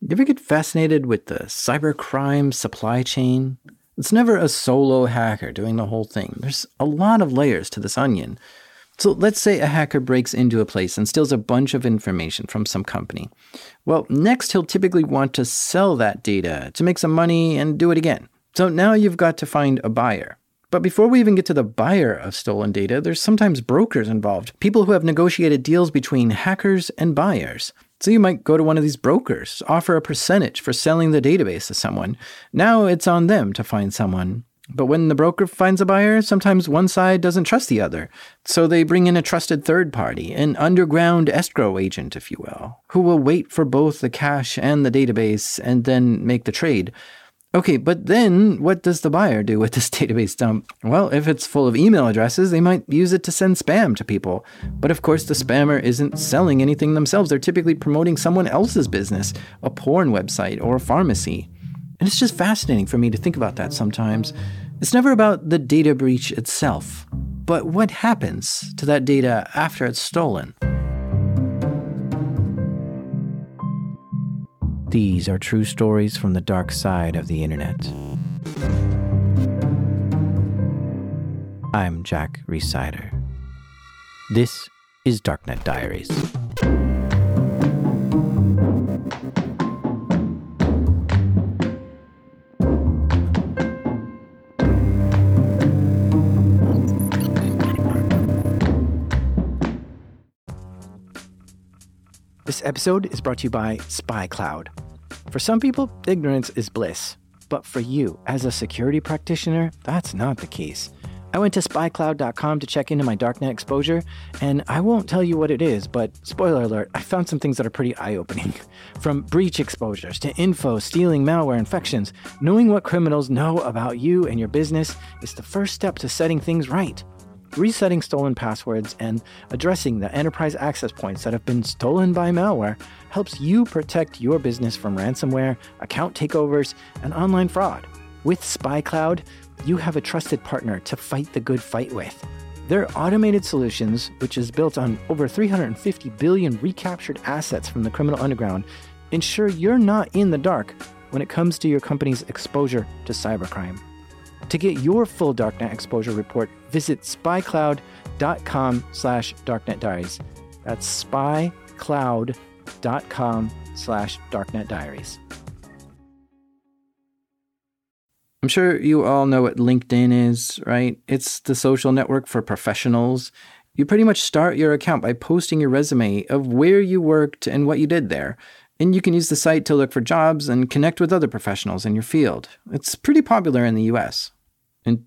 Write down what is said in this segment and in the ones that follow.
ever get fascinated with the cybercrime supply chain? It's never a solo hacker doing the whole thing. There's a lot of layers to this onion. So let's say a hacker breaks into a place and steals a bunch of information from some company. Well, next he'll typically want to sell that data to make some money and do it again. So now you've got to find a buyer. But before we even get to the buyer of stolen data, there's sometimes brokers involved, people who have negotiated deals between hackers and buyers. So you might go to one of these brokers, offer a percentage for selling the database to someone. Now it's on them to find someone. But when the broker finds a buyer, sometimes one side doesn't trust the other. So they bring in a trusted third party, an underground escrow agent, if you will, who will wait for both the cash and the database and then make the trade. Okay, but then what does the buyer do with this database dump? Well, if it's full of email addresses, they might use it to send spam to people. But of course, the spammer isn't selling anything themselves. They're typically promoting someone else's business, a porn website or a pharmacy. And it's just fascinating for me to think about that sometimes. It's never about the data breach itself, but what happens to that data after it's stolen. These are true stories from the dark side of the internet. I'm Jack Rhysider. This is Darknet Diaries. This episode is brought to you by SpyCloud. For some people, ignorance is bliss. But for you, as a security practitioner, that's not the case. I went to spycloud.com to check into my darknet exposure, and I won't tell you what it is, but spoiler alert, I found some things that are pretty eye-opening. From breach exposures to info, stealing, malware, infections, knowing what criminals know about you and your business is the first step to setting things right. Resetting stolen passwords and addressing the enterprise access points that have been stolen by malware helps you protect your business from ransomware, account takeovers, and online fraud. With SpyCloud, you have a trusted partner to fight the good fight with. Their automated solutions, which is built on over 350 billion recaptured assets from the criminal underground, ensure you're not in the dark when it comes to your company's exposure to cybercrime. To get your full Darknet exposure report, visit spycloud.com/darknetdiaries. That's spycloud.com/darknetdiaries. I'm sure you all know what LinkedIn is, right? It's the social network for professionals. You pretty much start your account by posting your resume of where you worked and what you did there. And you can use the site to look for jobs and connect with other professionals in your field. It's pretty popular in the US. In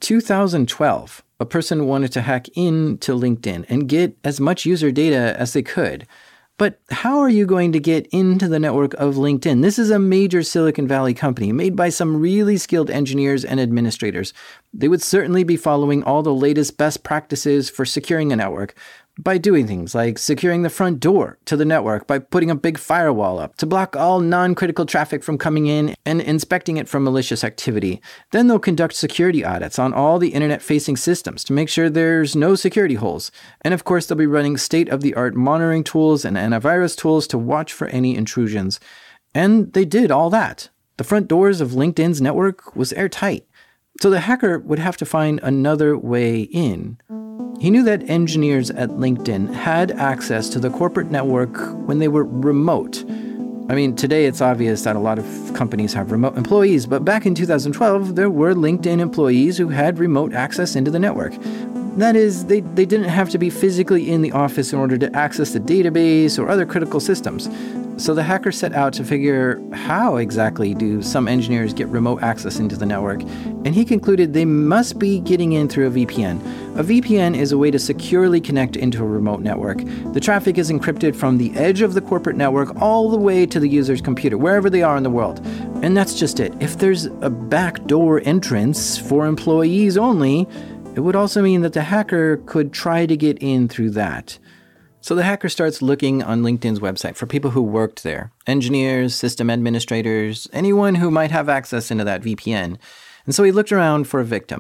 2012, a person wanted to hack into LinkedIn and get as much user data as they could. But how are you going to get into the network of LinkedIn? This is a major Silicon Valley company made by some really skilled engineers and administrators. They would certainly be following all the latest best practices for securing a network by doing things like securing the front door to the network by putting a big firewall up to block all non-critical traffic from coming in and inspecting it from malicious activity. Then they'll conduct security audits on all the internet-facing systems to make sure there's no security holes. And of course, they'll be running state-of-the-art monitoring tools and antivirus tools to watch for any intrusions. And they did all that. The front doors of LinkedIn's network was airtight. So the hacker would have to find another way in. He knew that engineers at LinkedIn had access to the corporate network when they were remote. I mean, today it's obvious that a lot of companies have remote employees, but back in 2012, there were LinkedIn employees who had remote access into the network. That is, they didn't have to be physically in the office in order to access the database or other critical systems. So the hacker set out to figure how exactly do some engineers get remote access into the network, and he concluded they must be getting in through a VPN. A VPN is a way to securely connect into a remote network. The traffic is encrypted from the edge of the corporate network all the way to the user's computer, wherever they are in the world. And that's just it. If there's a backdoor entrance for employees only, it would also mean that the hacker could try to get in through that. So the hacker starts looking on LinkedIn's website for people who worked there, engineers, system administrators, anyone who might have access into that VPN. And so he looked around for a victim.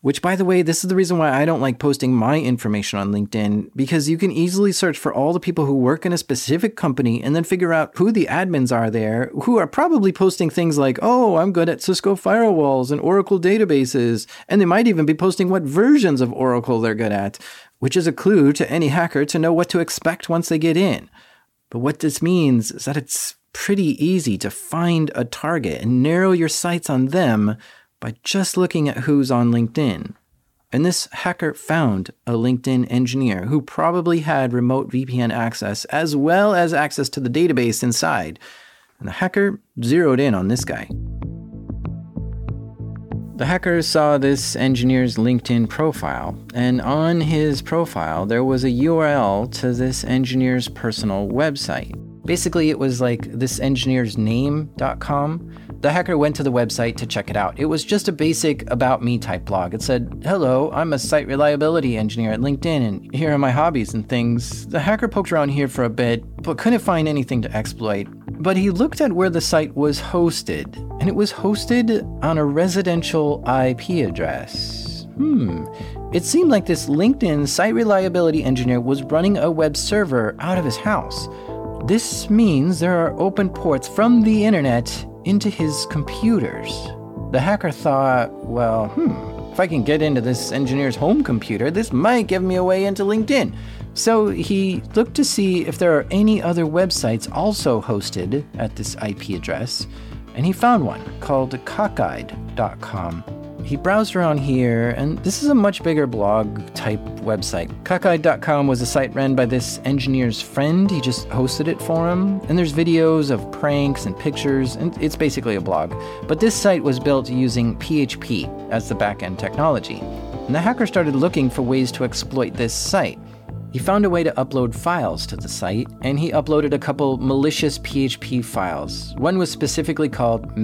Which, by the way, this is the reason why I don't like posting my information on LinkedIn, because you can easily search for all the people who work in a specific company and then figure out who the admins are there, who are probably posting things like, oh, I'm good at Cisco firewalls and Oracle databases. And they might even be posting what versions of Oracle they're good at, which is a clue to any hacker to know what to expect once they get in. But what this means is that it's pretty easy to find a target and narrow your sights on them by just looking at who's on LinkedIn. And this hacker found a LinkedIn engineer who probably had remote VPN access as well as access to the database inside. And the hacker zeroed in on this guy. The hacker saw this engineer's LinkedIn profile, and on his profile there was a URL to this engineer's personal website. Basically, it was like thisengineersname.com. The hacker went to the website to check it out. It was just a basic About Me type blog. It said, hello, I'm a site reliability engineer at LinkedIn, and here are my hobbies and things. The hacker poked around here for a bit, but couldn't find anything to exploit. But he looked at where the site was hosted, and it was hosted on a residential IP address. It seemed like this LinkedIn site reliability engineer was running a web server out of his house. This means there are open ports from the internet into his computers. The hacker thought, well, if I can get into this engineer's home computer, this might give me a way into LinkedIn. So he looked to see if there are any other websites also hosted at this IP address, and he found one called cockeyed.com. He browsed around here, and this is a much bigger blog-type website. Cockeyed.com was a site run by this engineer's friend. He just hosted it for him, and there's videos of pranks and pictures, and it's basically a blog. But this site was built using PHP as the back-end technology, and the hacker started looking for ways to exploit this site. He found a way to upload files to the site, and he uploaded a couple malicious PHP files. One was specifically called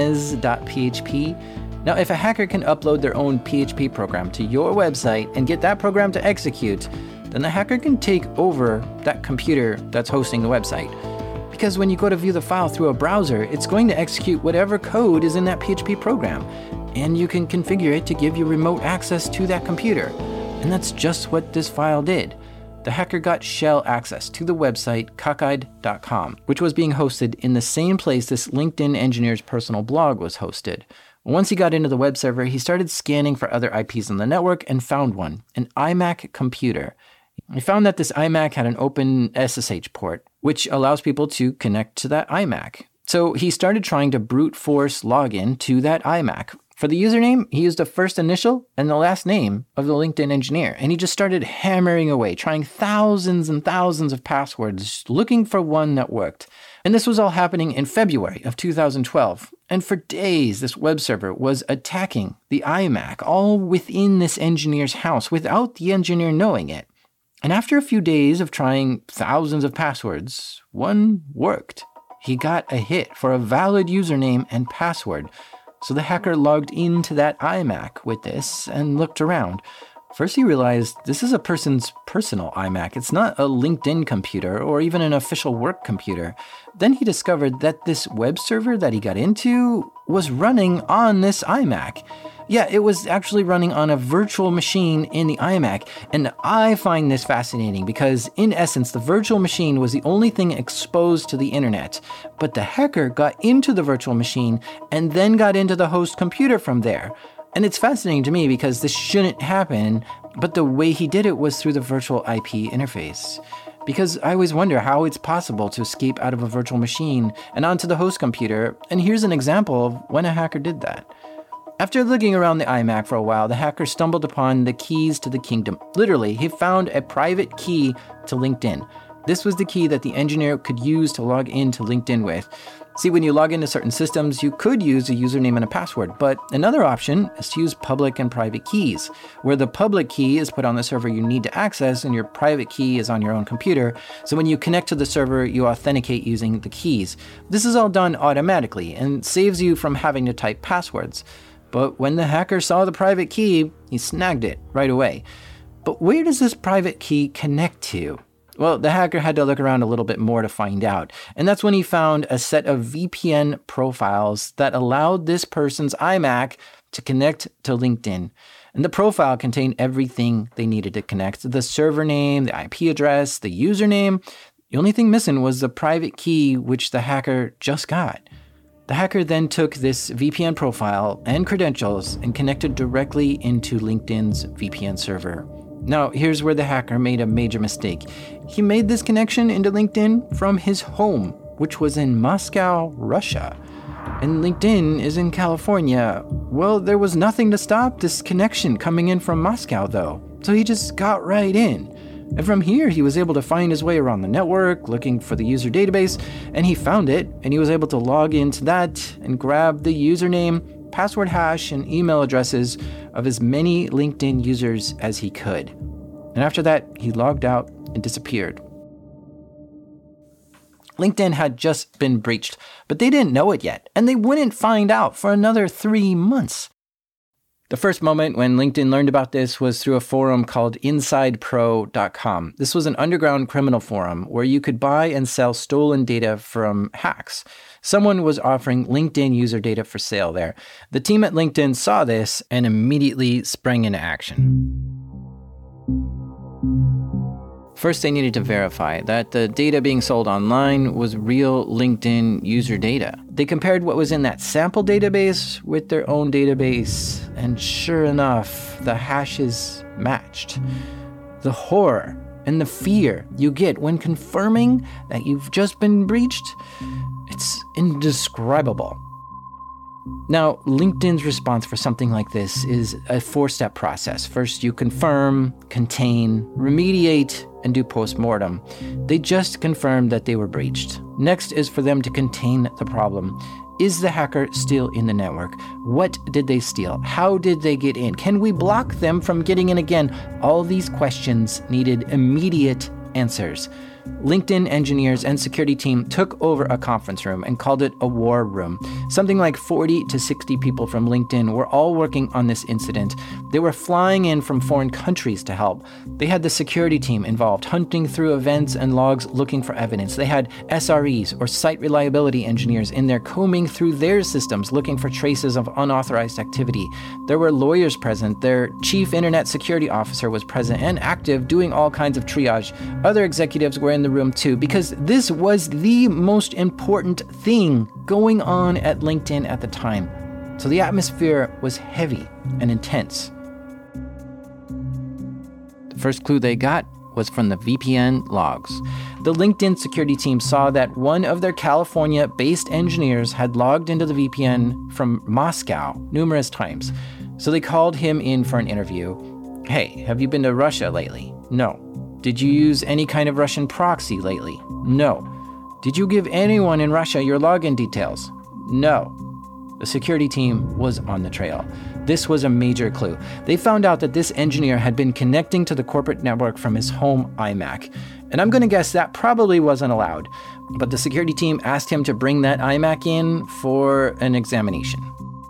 madness.php. Now, if a hacker can upload their own PHP program to your website and get that program to execute, then the hacker can take over that computer that's hosting the website. Because when you go to view the file through a browser, it's going to execute whatever code is in that PHP program, and you can configure it to give you remote access to that computer. And that's just what this file did. The hacker got shell access to the website cockeyed.com, which was being hosted in the same place this LinkedIn engineer's personal blog was hosted. Once he got into the web server, he started scanning for other IPs on the network and found one, an iMac computer. He found that this iMac had an open SSH port, which allows people to connect to that iMac. So he started trying to brute force login to that iMac. For the username, he used the first initial and the last name of the LinkedIn engineer, and he just started hammering away, trying thousands and thousands of passwords, looking for one that worked. And this was all happening in February of 2012. And for days, this web server was attacking the iMac, all within this engineer's house, without the engineer knowing it. And after a few days of trying thousands of passwords, one worked. He got a hit for a valid username and password. So the hacker logged into that iMac with this and looked around. First, he realized this is a person's personal iMac. It's not a LinkedIn computer or even an official work computer. Then he discovered that this web server that he got into was running on this iMac. Yeah, it was actually running on a virtual machine in the iMac. And I find this fascinating because, in essence, the virtual machine was the only thing exposed to the internet. But the hacker got into the virtual machine and then got into the host computer from there. And it's fascinating to me because this shouldn't happen, but the way he did it was through the virtual IP interface. Because I always wonder how it's possible to escape out of a virtual machine and onto the host computer, and here's an example of when a hacker did that. After looking around the iMac for a while, the hacker stumbled upon the keys to the kingdom. Literally, he found a private key to LinkedIn. This was the key that the engineer could use to log into LinkedIn with. See, when you log into certain systems, you could use a username and a password, but another option is to use public and private keys, where the public key is put on the server you need to access and your private key is on your own computer. So when you connect to the server, you authenticate using the keys. This is all done automatically and saves you from having to type passwords. But when the hacker saw the private key, he snagged it right away. But where does this private key connect to? Well, the hacker had to look around a little bit more to find out. And that's when he found a set of VPN profiles that allowed this person's iMac to connect to LinkedIn. And the profile contained everything they needed to connect: the server name, the IP address, the username. The only thing missing was the private key, which the hacker just got. The hacker then took this VPN profile and credentials and connected directly into LinkedIn's VPN server. Now, here's where the hacker made a major mistake. He made this connection into LinkedIn from his home, which was in Moscow, Russia. And LinkedIn is in California. Well, there was nothing to stop this connection coming in from Moscow, though. So he just got right in. And from here, he was able to find his way around the network, looking for the user database, and he found it, and he was able to log into that and grab the username, password hash, and email addresses of as many LinkedIn users as he could. And after that, he logged out and disappeared. LinkedIn had just been breached, but they didn't know it yet, and they wouldn't find out for another 3 months. The first moment when LinkedIn learned about this was through a forum called InsidePro.com. This was an underground criminal forum where you could buy and sell stolen data from hacks. Someone was offering LinkedIn user data for sale there. The team at LinkedIn saw this and immediately sprang into action. First, they needed to verify that the data being sold online was real LinkedIn user data. They compared what was in that sample database with their own database, and sure enough, the hashes matched. The horror and the fear you get when confirming that you've just been breached, it's indescribable. Now, LinkedIn's response for something like this is a 4-step process. First, you confirm, contain, remediate, and do post-mortem. They just confirmed that they were breached. Next is for them to contain the problem. Is the hacker still in the network? What did they steal? How did they get in? Can we block them from getting in again? All these questions needed immediate answers. LinkedIn engineers and security team took over a conference room and called it a war room. Something like 40 to 60 people from LinkedIn were all working on this incident. They were flying in from foreign countries to help. They had the security team involved, hunting through events and logs looking for evidence. They had SREs, or site reliability engineers, in there combing through their systems looking for traces of unauthorized activity. There were lawyers present. Their chief internet security officer was present and active, doing all kinds of triage. Other executives were in the room too, because this was the most important thing going on at LinkedIn at the time. So the atmosphere was heavy and intense. The first clue they got was from the VPN logs. The LinkedIn security team saw that one of their California-based engineers had logged into the VPN from Moscow numerous times. So they called him in for an interview. Hey, have you been to Russia lately? No. Did you use any kind of Russian proxy lately? No. Did you give anyone in Russia your login details? No. The security team was on the trail. This was a major clue. They found out that this engineer had been connecting to the corporate network from his home iMac. And I'm going to guess that probably wasn't allowed. But the security team asked him to bring that iMac in for an examination.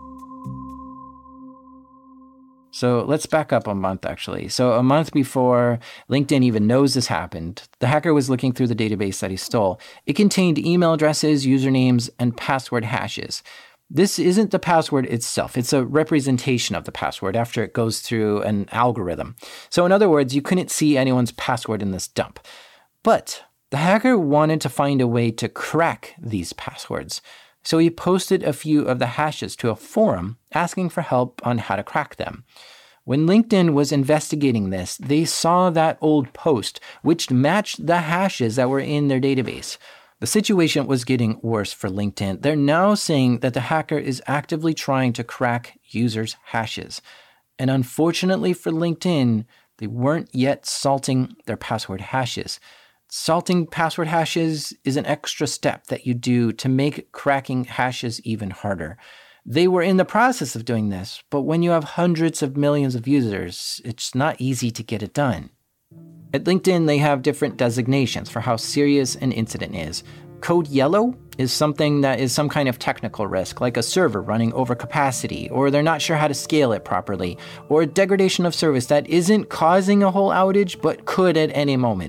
So let's back up a month, actually. So a month before LinkedIn even knows this happened, the hacker was looking through the database that he stole. It contained email addresses, usernames, and password hashes. This isn't the password itself. It's a representation of the password after it goes through an algorithm. So in other words, you couldn't see anyone's password in this dump. But the hacker wanted to find a way to crack these passwords. So he posted a few of the hashes to a forum asking for help on how to crack them. When LinkedIn was investigating this, they saw that old post, which matched the hashes that were in their database. The situation was getting worse for LinkedIn. They're now saying that the hacker is actively trying to crack users' hashes. And unfortunately for LinkedIn, they weren't yet salting their password hashes. Salting password hashes is an extra step that you do to make cracking hashes even harder. They were in the process of doing this, but when you have hundreds of millions of users, it's not easy to get it done. At LinkedIn, they have different designations for how serious an incident is. Code yellow is something that is some kind of technical risk, like a server running over capacity, or they're not sure how to scale it properly, or a degradation of service that isn't causing a whole outage, but could at any moment.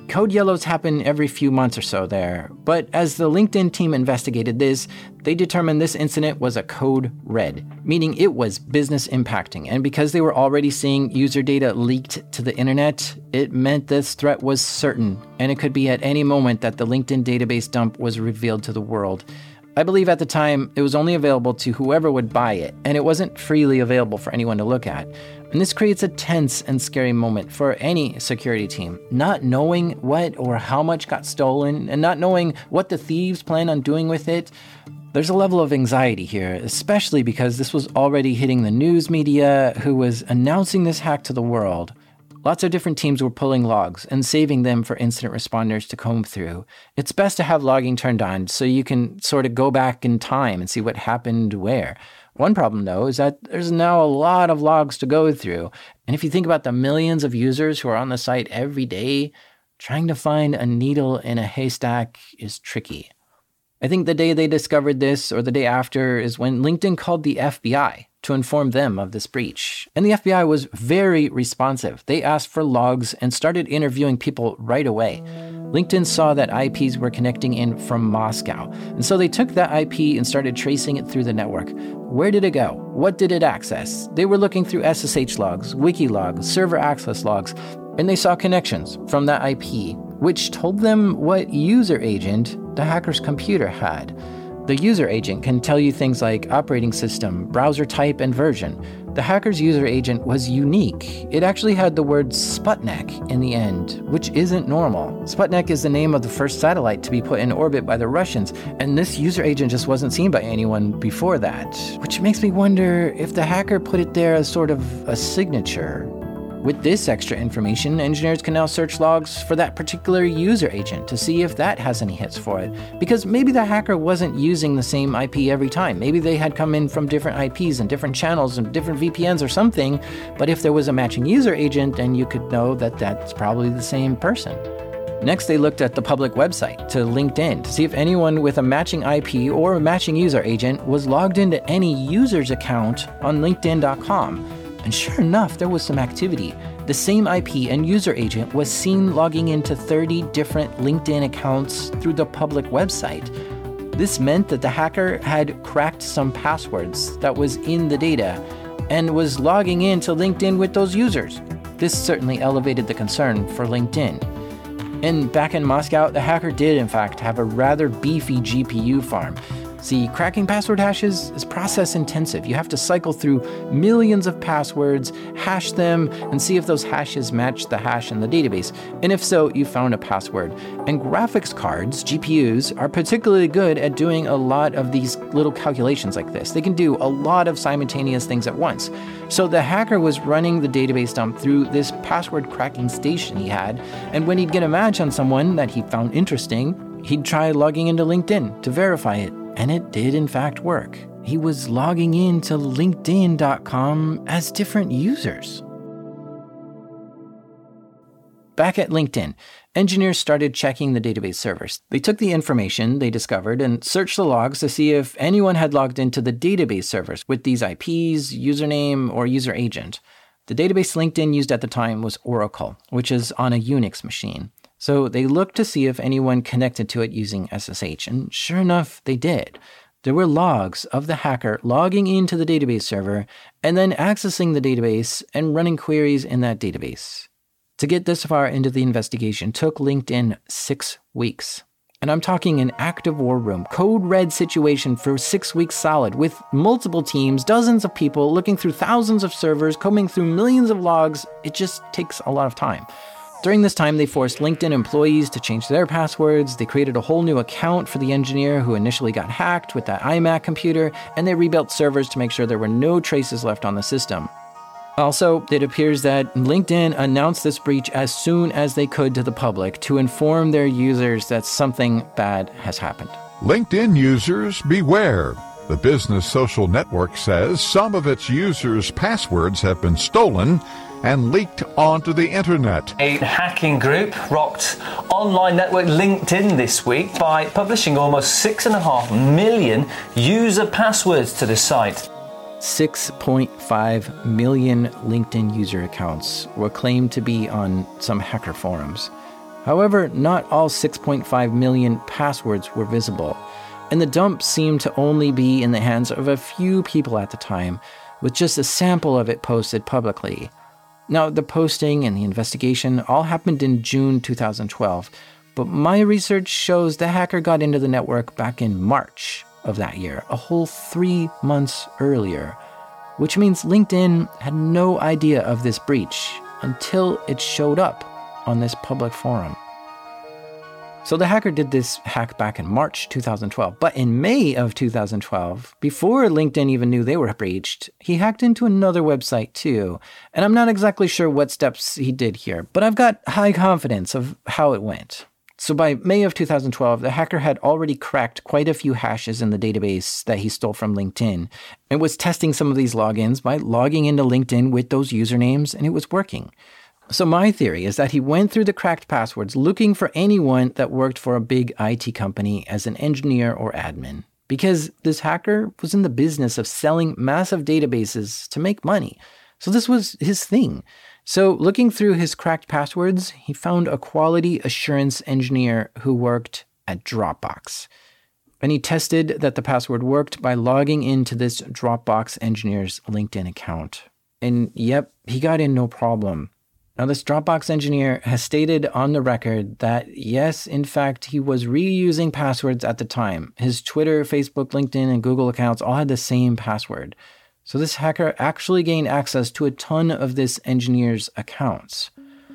Code yellows happen every few months or so there, but as the LinkedIn team investigated this, they determined this incident was a code red, meaning it was business impacting. And because they were already seeing user data leaked to the internet, it meant this threat was certain, and it could be at any moment that the LinkedIn database dump was revealed to the world. I believe at the time it was only available to whoever would buy it, and it wasn't freely available for anyone to look at. And this creates a tense and scary moment for any security team, not knowing what or how much got stolen and not knowing what the thieves plan on doing with it. There's a level of anxiety here, especially because this was already hitting the news media who was announcing this hack to the world. Lots of different teams were pulling logs and saving them for incident responders to comb through. It's best to have logging turned on so you can sort of go back in time and see what happened where. One problem, though, is that there's now a lot of logs to go through. And if you think about the millions of users who are on the site every day, trying to find a needle in a haystack is tricky. I think the day they discovered this, or the day after, is when LinkedIn called the FBI to inform them of this breach. And the FBI was very responsive. They asked for logs and started interviewing people right away. LinkedIn saw that IPs were connecting in from Moscow, and so they took that IP and started tracing it through the network. Where did it go? What did it access? They were looking through SSH logs, wiki logs, server access logs, and they saw connections from that IP, which told them what user agent the hacker's computer had. The user agent can tell you things like operating system, browser type, and version. The hacker's user agent was unique. It actually had the word Sputnik in the end, which isn't normal. Sputnik is the name of the first satellite to be put in orbit by the Russians, and this user agent just wasn't seen by anyone before that, which makes me wonder if the hacker put it there as sort of a signature. With this extra information, engineers can now search logs for that particular user agent to see if that has any hits for it. Because maybe the hacker wasn't using the same IP every time. Maybe they had come in from different IPs and different channels and different VPNs or something. But if there was a matching user agent, then you could know that that's probably the same person. Next, they looked at the public website to LinkedIn to see if anyone with a matching IP or a matching user agent was logged into any user's account on LinkedIn.com. And sure enough, there was some activity. The same IP and user agent was seen logging into 30 different LinkedIn accounts through the public website. This meant that the hacker had cracked some passwords that was in the data and was logging into LinkedIn with those users. This certainly elevated the concern for LinkedIn. And back in Moscow, the hacker did in fact have a rather beefy GPU farm. See, cracking password hashes is process intensive. You have to cycle through millions of passwords, hash them, and see if those hashes match the hash in the database. And if so, you found a password. And graphics cards, GPUs, are particularly good at doing a lot of these little calculations like this. They can do a lot of simultaneous things at once. So the hacker was running the database dump through this password cracking station he had, and when he'd get a match on someone that he found interesting, he'd try logging into LinkedIn to verify it. And it did in fact work. He was logging into LinkedIn.com as different users. Back at LinkedIn, engineers started checking the database servers. They took the information they discovered and searched the logs to see if anyone had logged into the database servers with these IPs, username, or user agent. The database LinkedIn used at the time was Oracle, which is on a Unix machine. So they looked to see if anyone connected to it using SSH, and sure enough, they did. There were logs of the hacker logging into the database server and then accessing the database and running queries in that database. To get this far into the investigation took LinkedIn 6 weeks. And I'm talking an active war room, code red situation for 6 weeks solid, with multiple teams, dozens of people looking through thousands of servers, combing through millions of logs. It just takes a lot of time. During this time, they forced LinkedIn employees to change their passwords, they created a whole new account for the engineer who initially got hacked with that iMac computer, and they rebuilt servers to make sure there were no traces left on the system. Also, it appears that LinkedIn announced this breach as soon as they could to the public to inform their users that something bad has happened. LinkedIn users, beware. The business social network says some of its users' passwords have been stolen and leaked onto the internet. A hacking group rocked online network LinkedIn this week by publishing almost 6.5 million user passwords to the site. 6.5 million LinkedIn user accounts were claimed to be on some hacker forums. However, not all 6.5 million passwords were visible, and the dump seemed to only be in the hands of a few people at the time, with just a sample of it posted publicly. Now, the posting and the investigation all happened in June 2012, but my research shows the hacker got into the network back in March of that year, a whole 3 months earlier, which means LinkedIn had no idea of this breach until it showed up on this public forum. So the hacker did this hack back in March 2012, but in May of 2012, before LinkedIn even knew they were breached, he hacked into another website too. And I'm not exactly sure what steps he did here, but I've got high confidence of how it went. So by May of 2012, the hacker had already cracked quite a few hashes in the database that he stole from LinkedIn and was testing some of these logins by logging into LinkedIn with those usernames, and it was working. So my theory is that he went through the cracked passwords looking for anyone that worked for a big IT company as an engineer or admin, because this hacker was in the business of selling massive databases to make money. So this was his thing. So looking through his cracked passwords, he found a quality assurance engineer who worked at Dropbox. And he tested that the password worked by logging into this Dropbox engineer's LinkedIn account. And yep, he got in no problem. Now, this Dropbox engineer has stated on the record that, yes, in fact, he was reusing passwords at the time. His Twitter, Facebook, LinkedIn, and Google accounts all had the same password. So this hacker actually gained access to a ton of this engineer's accounts.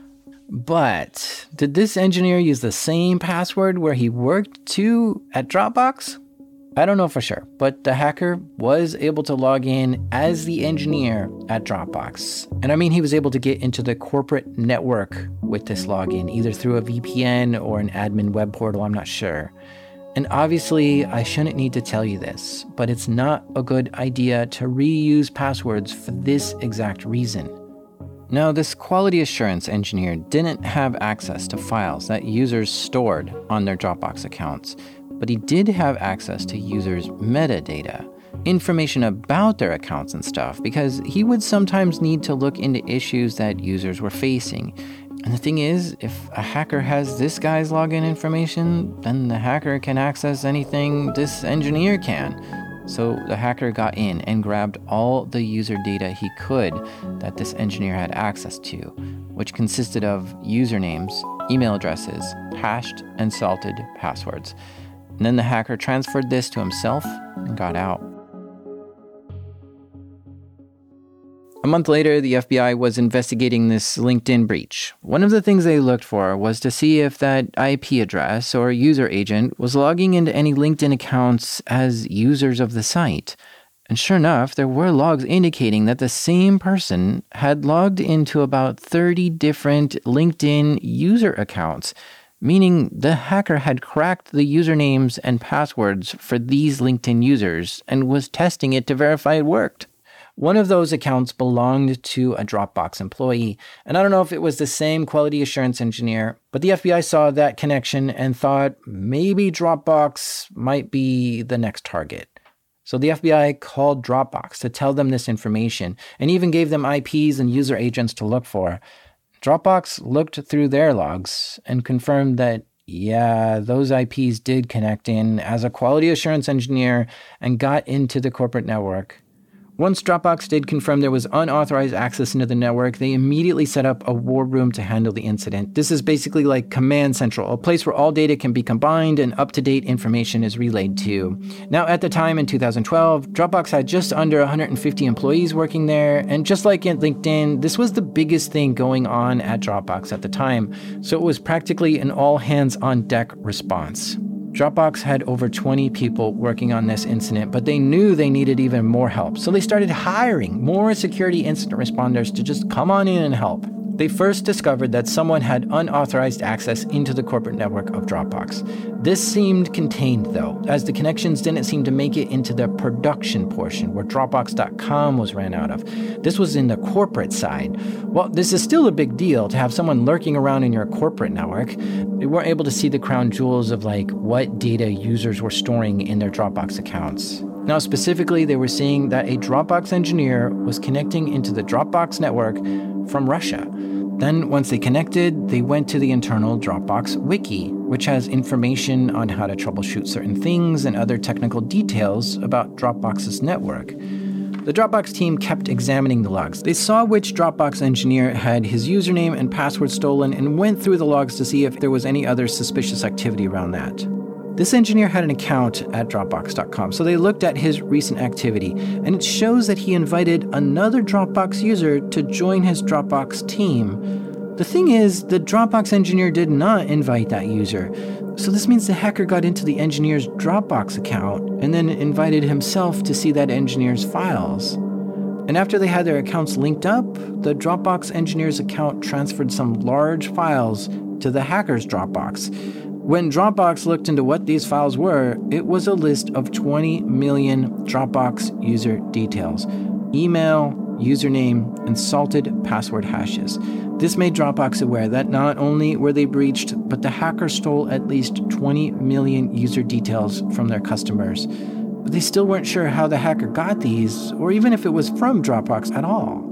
But did this engineer use the same password where he worked too at Dropbox? I don't know for sure, but the hacker was able to log in as the engineer at Dropbox. And I mean, he was able to get into the corporate network with this login, either through a VPN or an admin web portal, I'm not sure. And obviously, I shouldn't need to tell you this, but it's not a good idea to reuse passwords for this exact reason. Now, this quality assurance engineer didn't have access to files that users stored on their Dropbox accounts, but he did have access to users' metadata, information about their accounts and stuff, because he would sometimes need to look into issues that users were facing. And the thing is, if a hacker has this guy's login information, then the hacker can access anything this engineer can. So the hacker got in and grabbed all the user data he could that this engineer had access to, which consisted of usernames, email addresses, hashed and salted passwords. And then the hacker transferred this to himself and got out. A month later, the FBI was investigating this LinkedIn breach. One of the things they looked for was to see if that IP address or user agent was logging into any LinkedIn accounts as users of the site. And sure enough, there were logs indicating that the same person had logged into about 30 different LinkedIn user accounts, meaning the hacker had cracked the usernames and passwords for these LinkedIn users and was testing it to verify it worked. One of those accounts belonged to a Dropbox employee, and I don't know if it was the same quality assurance engineer, but the FBI saw that connection and thought maybe Dropbox might be the next target. So the FBI called Dropbox to tell them this information and even gave them IPs and user agents to look for. Dropbox looked through their logs and confirmed that, yeah, those IPs did connect in as a quality assurance engineer and got into the corporate network. Once Dropbox did confirm there was unauthorized access into the network, they immediately set up a war room to handle the incident. This is basically like Command Central, a place where all data can be combined and up-to-date information is relayed to. Now, at the time in 2012, Dropbox had just under 150 employees working there, and just like in LinkedIn, this was the biggest thing going on at Dropbox at the time, so it was practically an all-hands-on-deck response. Dropbox had over 20 people working on this incident, but they knew they needed even more help. So they started hiring more security incident responders to just come on in and help. They first discovered that someone had unauthorized access into the corporate network of Dropbox. This seemed contained, though, as the connections didn't seem to make it into the production portion where Dropbox.com was ran out of. This was in the corporate side. Well, this is still a big deal to have someone lurking around in your corporate network. They weren't able to see the crown jewels of what data users were storing in their Dropbox accounts. Now, specifically, they were seeing that a Dropbox engineer was connecting into the Dropbox network from Russia. Then, once they connected, they went to the internal Dropbox wiki, which has information on how to troubleshoot certain things and other technical details about Dropbox's network. The Dropbox team kept examining the logs. They saw which Dropbox engineer had his username and password stolen and went through the logs to see if there was any other suspicious activity around that. This engineer had an account at Dropbox.com, so they looked at his recent activity, and it shows that he invited another Dropbox user to join his Dropbox team. The thing is, the Dropbox engineer did not invite that user, so this means the hacker got into the engineer's Dropbox account and then invited himself to see that engineer's files. And after they had their accounts linked up, the Dropbox engineer's account transferred some large files to the hacker's Dropbox. When Dropbox looked into what these files were, it was a list of 20 million Dropbox user details: email, username, and salted password hashes. This made Dropbox aware that not only were they breached, but the hacker stole at least 20 million user details from their customers. But they still weren't sure how the hacker got these, or even if it was from Dropbox at all.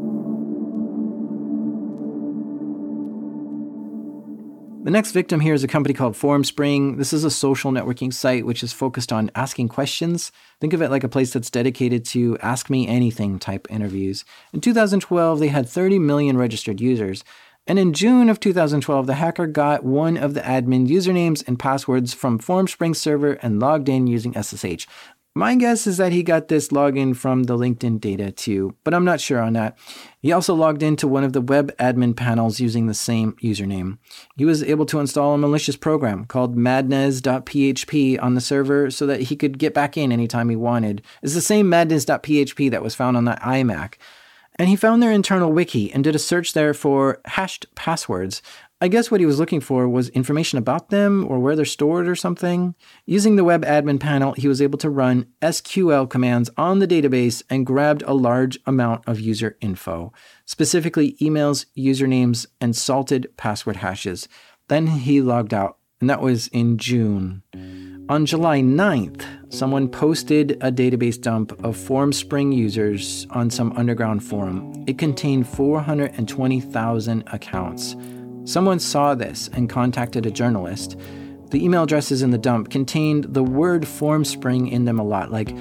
The next victim here is a company called Formspring. This is a social networking site which is focused on asking questions. Think of it like a place that's dedicated to ask me anything type interviews. In 2012, they had 30 million registered users. And in June of 2012, the hacker got one of the admin usernames and passwords from Formspring's server and logged in using SSH. My guess is that he got this login from the LinkedIn data too, but I'm not sure on that. He also logged into one of the web admin panels using the same username. He was able to install a malicious program called madness.php on the server so that he could get back in anytime he wanted. It's the same madness.php that was found on the iMac. And he found their internal wiki and did a search there for hashed passwords. I guess what he was looking for was information about them or where they're stored or something. Using the web admin panel, he was able to run SQL commands on the database and grabbed a large amount of user info, specifically emails, usernames, and salted password hashes. Then he logged out, and that was in June. On July 9th, someone posted a database dump of Formspring users on some underground forum. It contained 420,000 accounts. Someone saw this and contacted a journalist. The email addresses in the dump contained the word Formspring in them a lot, like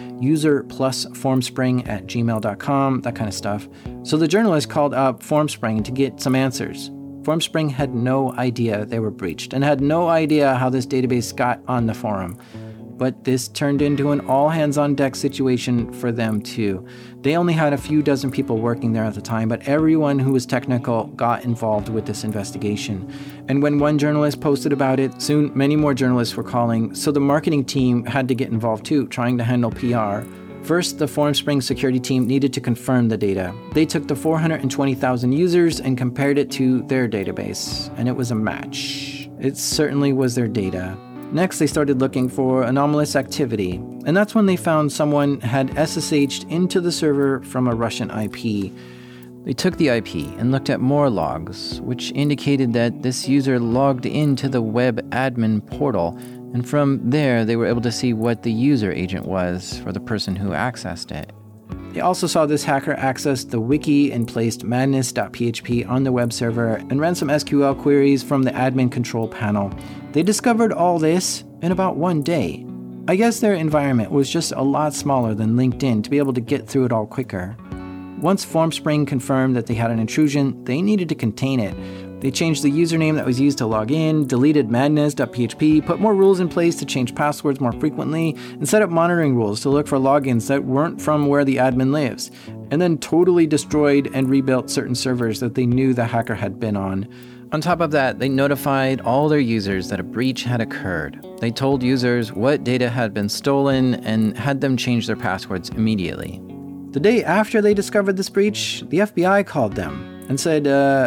user+formspring@gmail.com, that kind of stuff. So the journalist called up Formspring to get some answers. Formspring had no idea they were breached and had no idea how this database got on the forum. But this turned into an all-hands-on-deck situation for them too. They only had a few dozen people working there at the time, but everyone who was technical got involved with this investigation. And when one journalist posted about it, soon many more journalists were calling, so the marketing team had to get involved too, trying to handle PR. First, the Formspring security team needed to confirm the data. They took the 420,000 users and compared it to their database, and it was a match. It certainly was their data. Next, they started looking for anomalous activity, and that's when they found someone had SSH'd into the server from a Russian IP. They took the IP and looked at more logs, which indicated that this user logged into the web admin portal, and from there they were able to see what the user agent was for the person who accessed it. They also saw this hacker access the wiki and placed madness.php on the web server and ran some SQL queries from the admin control panel. They discovered all this in about one day. I guess their environment was just a lot smaller than LinkedIn to be able to get through it all quicker. Once Formspring confirmed that they had an intrusion, they needed to contain it. They changed the username that was used to log in, deleted madness.php, put more rules in place to change passwords more frequently, and set up monitoring rules to look for logins that weren't from where the admin lives, and then totally destroyed and rebuilt certain servers that they knew the hacker had been on. On top of that, they notified all their users that a breach had occurred. They told users what data had been stolen and had them change their passwords immediately. The day after they discovered this breach, the FBI called them and said,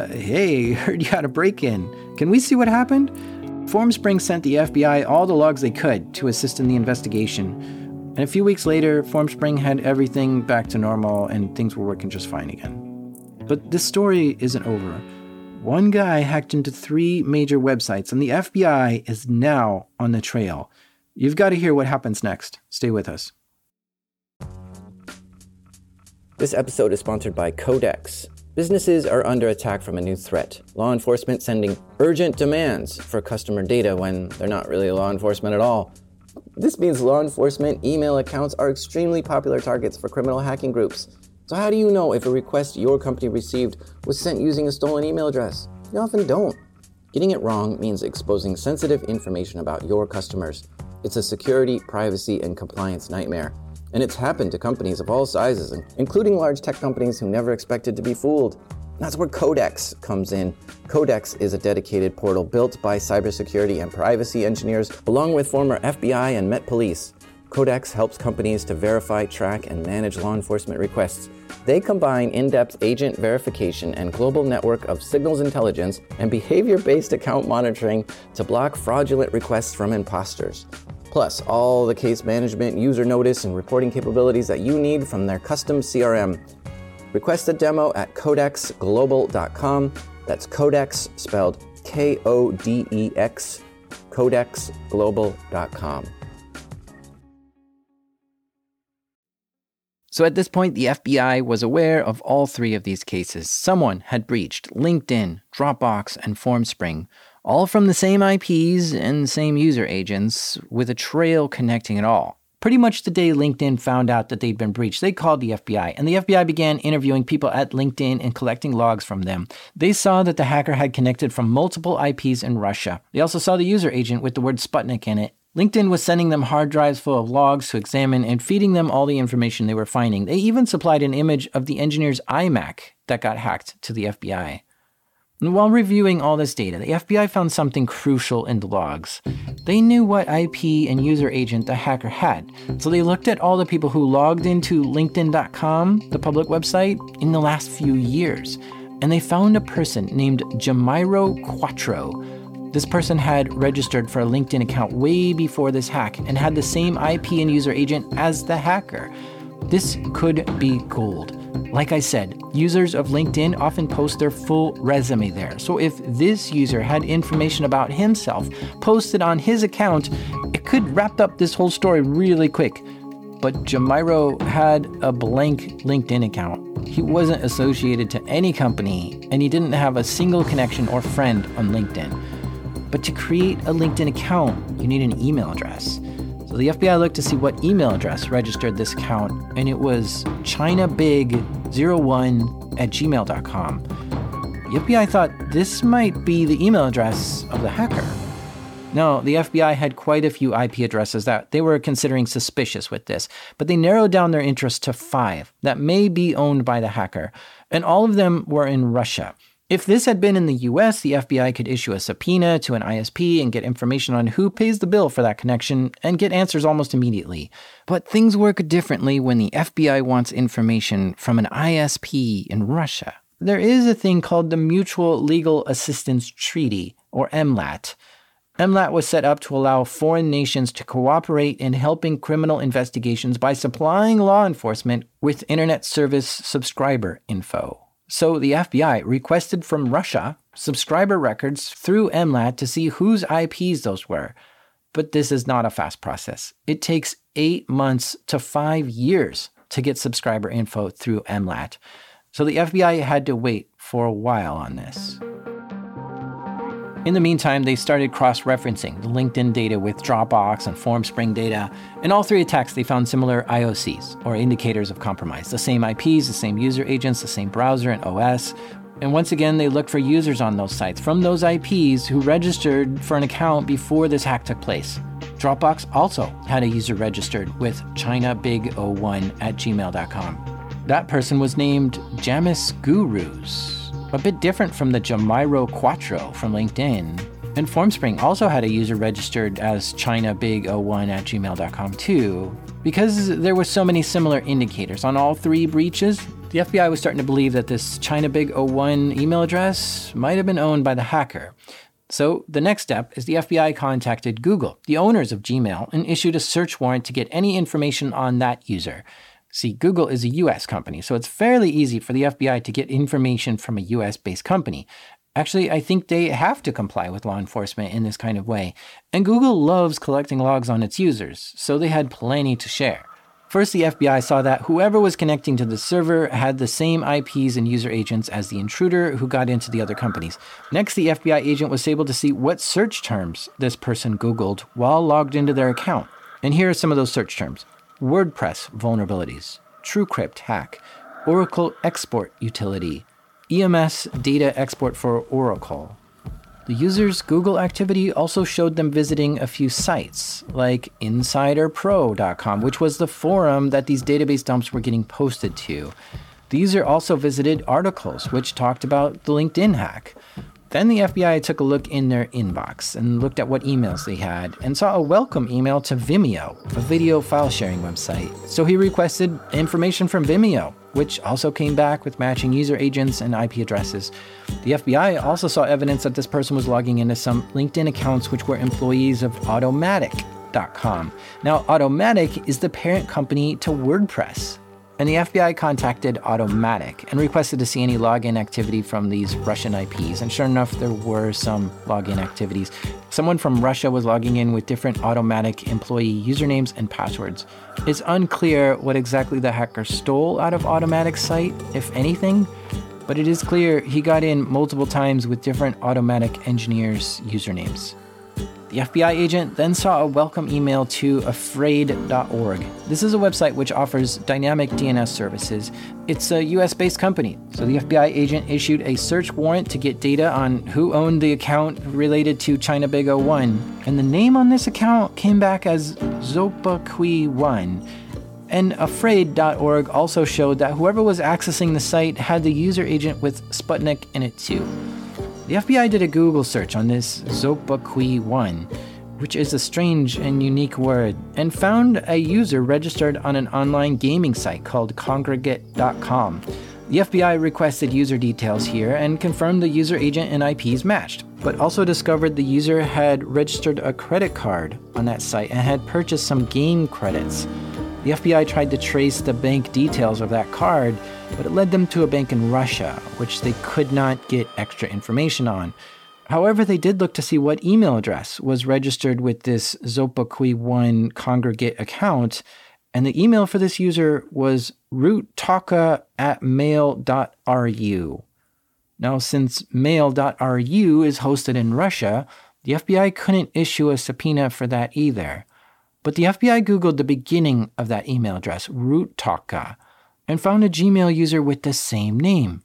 hey, heard you had a break-in. Can we see what happened? Formspring sent the FBI all the logs they could to assist in the investigation. And a few weeks later, Formspring had everything back to normal and things were working just fine again. But this story isn't over. One guy hacked into 3 major websites, and the FBI is now on the trail. You've got to hear what happens next. Stay with us. This episode is sponsored by Codex. Businesses are under attack from a new threat. Law enforcement sending urgent demands for customer data when they're not really law enforcement at all. This means law enforcement email accounts are extremely popular targets for criminal hacking groups. So how do you know if a request your company received was sent using a stolen email address? You often don't. Getting it wrong means exposing sensitive information about your customers. It's a security, privacy, and compliance nightmare. And it's happened to companies of all sizes, including large tech companies who never expected to be fooled. That's where Codex comes in. Codex is a dedicated portal built by cybersecurity and privacy engineers, along with former FBI and Met Police. Codex helps companies to verify, track, and manage law enforcement requests. They combine in-depth agent verification and global network of signals intelligence and behavior-based account monitoring to block fraudulent requests from imposters. Plus, all the case management, user notice, and reporting capabilities that you need from their custom CRM. Request a demo at codexglobal.com. That's Codex, spelled K-O-D-E-X, codexglobal.com. So at this point, the FBI was aware of all three of these cases. Someone had breached LinkedIn, Dropbox, and Formspring, all from the same IPs and same user agents, with a trail connecting it all. Pretty much the day LinkedIn found out that they'd been breached, they called the FBI, and the FBI began interviewing people at LinkedIn and collecting logs from them. They saw that the hacker had connected from multiple IPs in Russia. They also saw the user agent with the word Sputnik in it. LinkedIn was sending them hard drives full of logs to examine and feeding them all the information they were finding. They even supplied an image of the engineer's iMac that got hacked to the FBI. And while reviewing all this data, the FBI found something crucial in the logs. They knew what IP and user agent the hacker had, so they looked at all the people who logged into LinkedIn.com, the public website, in the last few years, and they found a person named Jamiro Quattro. This person had registered for a LinkedIn account way before this hack and had the same IP and user agent as the hacker. This could be gold. Like I said, users of LinkedIn often post their full resume there. So if this user had information about himself posted on his account, it could wrap up this whole story really quick. But Jamiro had a blank LinkedIn account. He wasn't associated to any company, and he didn't have a single connection or friend on LinkedIn. But to create a LinkedIn account, you need an email address. So the FBI looked to see what email address registered this account, and it was ChinaBig01@gmail.com. The FBI thought this might be the email address of the hacker. No, the FBI had quite a few IP addresses that they were considering suspicious with this, but they narrowed down their interest to 5 that may be owned by the hacker, and all of them were in Russia. If this had been in the US, the FBI could issue a subpoena to an ISP and get information on who pays the bill for that connection and get answers almost immediately. But things work differently when the FBI wants information from an ISP in Russia. There is a thing called the Mutual Legal Assistance Treaty, or MLAT. MLAT was set up to allow foreign nations to cooperate in helping criminal investigations by supplying law enforcement with internet service subscriber info. So the FBI requested from Russia subscriber records through MLAT to see whose IPs those were. But this is not a fast process. It takes 8 months to 5 years to get subscriber info through MLAT. So the FBI had to wait for a while on this. In the meantime, they started cross-referencing the LinkedIn data with Dropbox and Formspring data. In all 3 attacks, they found similar IOCs, or indicators of compromise. The same IPs, the same user agents, the same browser and OS. And once again, they looked for users on those sites from those IPs who registered for an account before this hack took place. Dropbox also had a user registered with ChinaBig01@gmail.com. That person was named Jamis Gurus, a bit different from the Jamiro Quattro from LinkedIn. And Formspring also had a user registered as ChinaBig01@gmail.com too. Because there were so many similar indicators on all 3 breaches, the FBI was starting to believe that this ChinaBig01 email address might have been owned by the hacker. So the next step is the FBI contacted Google, the owners of Gmail, and issued a search warrant to get any information on that user. See, Google is a US company, so it's fairly easy for the FBI to get information from a US-based company. Actually, I think they have to comply with law enforcement in this kind of way. And Google loves collecting logs on its users, so they had plenty to share. First, the FBI saw that whoever was connecting to the server had the same IPs and user agents as the intruder who got into the other companies. Next, the FBI agent was able to see what search terms this person Googled while logged into their account. And here are some of those search terms: WordPress vulnerabilities, TrueCrypt hack, Oracle export utility, EMS data export for Oracle. The user's Google activity also showed them visiting a few sites, like InsiderPro.com, which was the forum that these database dumps were getting posted to. The user also visited articles which talked about the LinkedIn hack. Then the FBI took a look in their inbox and looked at what emails they had and saw a welcome email to Vimeo, a video file sharing website. So he requested information from Vimeo, which also came back with matching user agents and IP addresses. The FBI also saw evidence that this person was logging into some LinkedIn accounts which were employees of Automattic.com. Now, Automattic is the parent company to WordPress. And the FBI contacted Automattic and requested to see any login activity from these Russian IPs. And sure enough, there were some login activities. Someone from Russia was logging in with different Automattic employee usernames and passwords. It's unclear what exactly the hacker stole out of Automattic's site, if anything, but it is clear he got in multiple times with different Automattic engineers' usernames. The FBI agent then saw a welcome email to Afraid.org. This is a website which offers dynamic DNS services. It's a US-based company, so the FBI agent issued a search warrant to get data on who owned the account related to China Big 01, and the name on this account came back as Zopaqui1. And Afraid.org also showed that whoever was accessing the site had the user agent with Sputnik in it too. The FBI did a Google search on this Zopaqui1, which is a strange and unique word, and found a user registered on an online gaming site called Kongregate.com. The FBI requested user details here and confirmed the user agent and IPs matched, but also discovered the user had registered a credit card on that site and had purchased some game credits. The FBI tried to trace the bank details of that card, but it led them to a bank in Russia, which they could not get extra information on. However, they did look to see what email address was registered with this Zopaqui1 Kongregate account, and the email for this user was roottalka@mail.ru. Now, since mail.ru is hosted in Russia, the FBI couldn't issue a subpoena for that either. But the FBI Googled the beginning of that email address, roottalka, and found a Gmail user with the same name,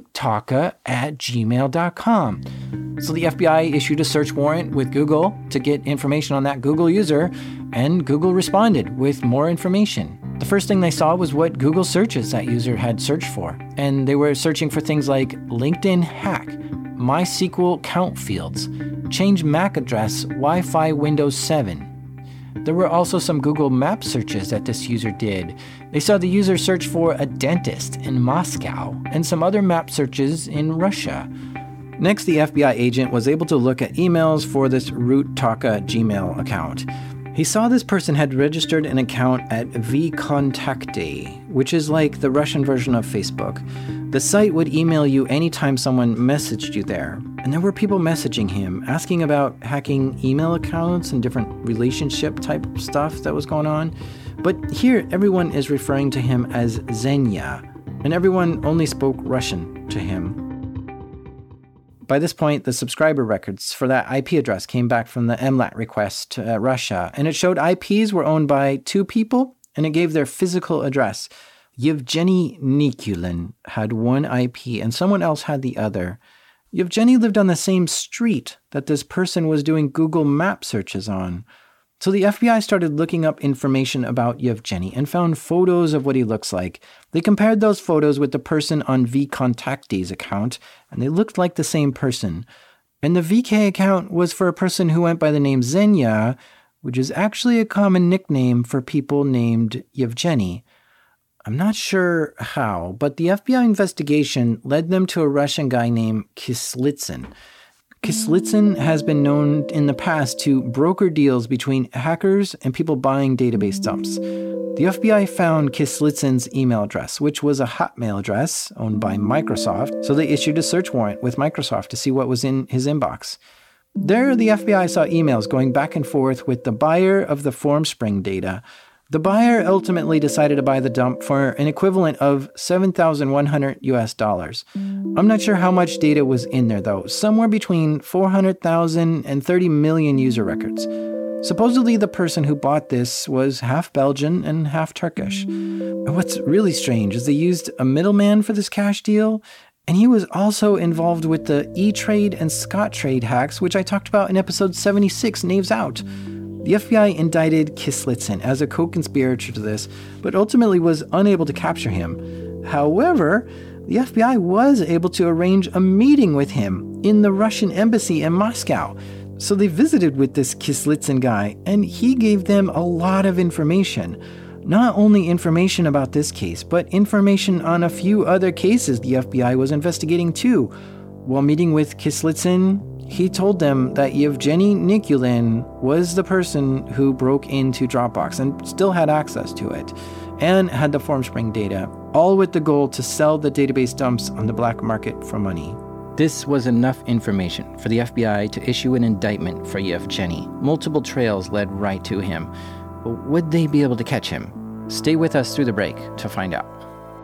roottalka@gmail.com. So the FBI issued a search warrant with Google to get information on that Google user, and Google responded with more information. The first thing they saw was what Google searches that user had searched for, and they were searching for things like LinkedIn hack, MySQL count fields, change MAC address, Wi-Fi Windows 7. There were also some Google Maps searches that this user did. They saw the user search for a dentist in Moscow and some other map searches in Russia. Next, the FBI agent was able to look at emails for this roottalka Gmail account. He saw this person had registered an account at VKontakte, which is like the Russian version of Facebook. The site would email you anytime someone messaged you there. And there were people messaging him, asking about hacking email accounts and different relationship type stuff that was going on. But here, everyone is referring to him as Zhenya, and everyone only spoke Russian to him. By this point, the subscriber records for that IP address came back from the MLAT request to Russia, and it showed IPs were owned by two people, and it gave their physical address. Yevgeny Nikulin had one IP, and someone else had the other. Yevgeny lived on the same street that this person was doing Google Map searches on. So the FBI started looking up information about Yevgeny and found photos of what he looks like. They compared those photos with the person on VKontakte's account, and they looked like the same person. And the VK account was for a person who went by the name Zhenya, which is actually a common nickname for people named Yevgeny. I'm not sure how, but the FBI investigation led them to a Russian guy named Kislitsyn. Kislitsyn has been known in the past to broker deals between hackers and people buying database dumps. The FBI found Kislitsyn's email address, which was a Hotmail address owned by Microsoft, so they issued a search warrant with Microsoft to see what was in his inbox. There, the FBI saw emails going back and forth with the buyer of the FormSpring data. The buyer ultimately decided to buy the dump for an equivalent of $7,100 US. I'm not sure how much data was in there though, somewhere between 400,000 and 30 million user records. Supposedly the person who bought this was half Belgian and half Turkish. What's really strange is they used a middleman for this cash deal, and he was also involved with the E-Trade and Scottrade hacks, which I talked about in episode 76, Knaves Out. The FBI indicted Kislitsin as a co-conspirator to this, but ultimately was unable to capture him. However, the FBI was able to arrange a meeting with him in the Russian embassy in Moscow. So they visited with this Kislitsin guy, and he gave them a lot of information. Not only information about this case, but information on a few other cases the FBI was investigating too. While meeting with Kislitsin, he told them that Yevgeny Nikulin was the person who broke into Dropbox and still had access to it, and had the Formspring data, all with the goal to sell the database dumps on the black market for money. This was enough information for the FBI to issue an indictment for Yevgeny. Multiple trails led right to him. But would they be able to catch him? Stay with us through the break to find out.